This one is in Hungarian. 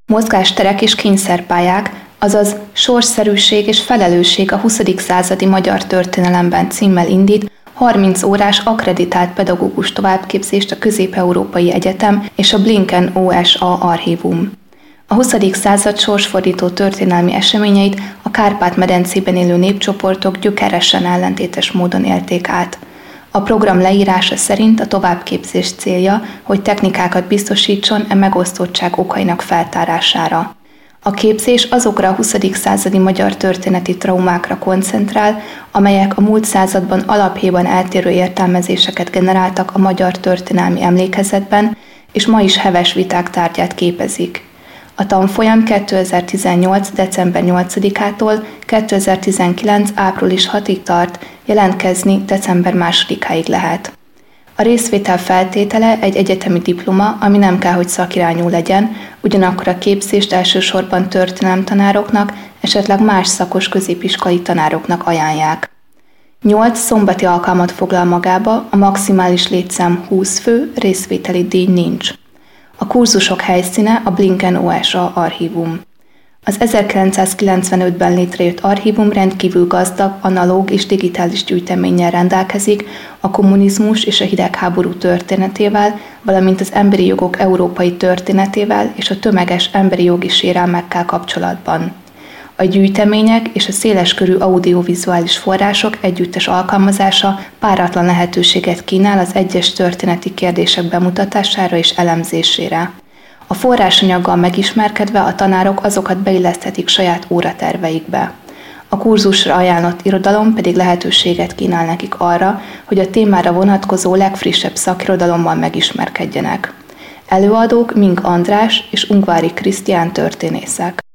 Mozgásterek és kényszerpályák, azaz Sorsszerűség és felelősség a 20. századi magyar történelemben címmel indít 30 órás akkreditált pedagógus továbbképzést a Közép-Európai Egyetem és a Blinken OSA Archívum. A 20. század sorsfordító történelmi eseményeit a Kárpát-medencében élő népcsoportok gyökeresen ellentétes módon élték át. A program leírása szerint a továbbképzés célja, hogy technikákat biztosítson e megosztottság okainak feltárására. A képzés azokra a 20. századi magyar történeti traumákra koncentrál, amelyek a múlt században alapjában eltérő értelmezéseket generáltak a magyar történelmi emlékezetben, és ma is heves viták tárgyát képezik. A tanfolyam 2018. december 8-ától 2019. április 6-ig tart, jelentkezni december 2-áig lehet. A részvétel feltétele egy egyetemi diploma, ami nem kell, hogy szakirányú legyen, ugyanakkor a képzést elsősorban történelemtanároknak, esetleg más szakos középiskolai tanároknak ajánlják. 8 szombati alkalmat foglal magába, a maximális létszám 20 fő, részvételi díj nincs. A kurzusok helyszíne a Blinken OSA Archívum. Az 1995-ben létrejött archívum rendkívül gazdag, analóg és digitális gyűjteménnyel rendelkezik a kommunizmus és a hidegháború történetével, valamint az emberi jogok európai történetével és a tömeges emberi jogi sérelmekkel kapcsolatban. A gyűjtemények és a széleskörű audiovizuális források együttes alkalmazása páratlan lehetőséget kínál az egyes történeti kérdések bemutatására és elemzésére. A forrásanyaggal megismerkedve a tanárok azokat beilleszthetik saját óraterveikbe. A kurzusra ajánlott irodalom pedig lehetőséget kínál nekik arra, hogy a témára vonatkozó legfrissebb szakirodalommal megismerkedjenek. Előadók Mink András és Ungvári Krisztián történészek.